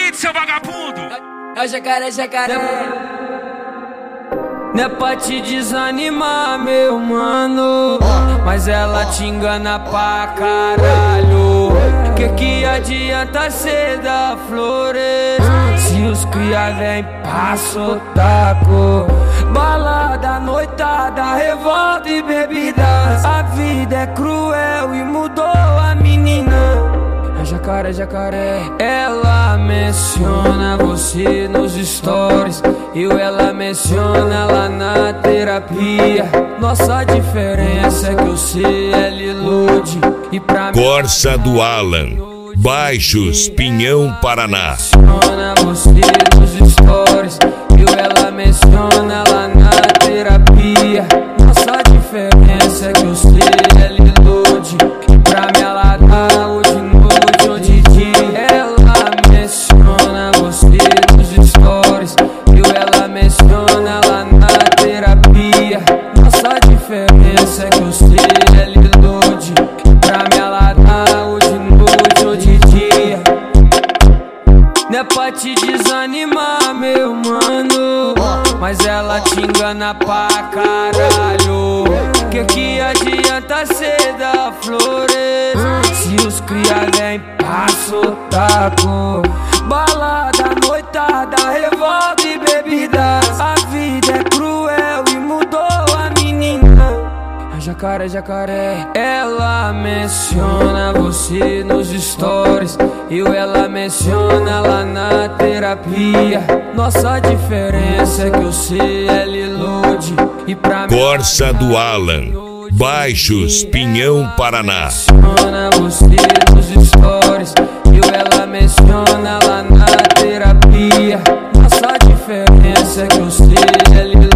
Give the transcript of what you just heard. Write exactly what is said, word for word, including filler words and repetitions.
beat, seu vagabundo. É o jacaré, jacaré. Não é pra te desanimar, meu mano, mas ela te engana pra caralho. Que que adianta cê dar flores se os cria vem pra sotaco? Balada, noitada, revolta e bebidas. A vida é cruel e mudou a menina. É jacaré, jacaré. Ela menciona você nos stories, eu ela menciona lá na terapia. Nossa diferença é que eu sei ela ilude e pra mim Corsa do Alan, Baixos, Pinhão, Paraná. Menciona você nos stories, eu ela menciona lá na terapia. Nossa diferença é que eu sei ela ilude e pra mim ela dá o de noite ou de dia. Ela menciona você nos stories, eu ela menciona lá na terapia. Nossa diferença é que eu sei ela ilude e pra mim ela dá o de noite ou de dia. Não é pra te desanimar, meu mano, mas ela te engana pra caralho. Que que adianta cê dar flores se os cria vem pra sotaco? Balada, noitada, revolta e bebidas. A vida é cruel e mudou a menina. É jacaré, jacaré. Ela menciona você nos stories, eu ela menciona lá na terapia. Nossa diferença é que eu sei ela ilude e pra mim Corsa do Alan, Baixos, Pinhão, Paraná. menciona você nos stories, eu ela menciona lá na terapia. Nossa diferença é que eu sei ela ilude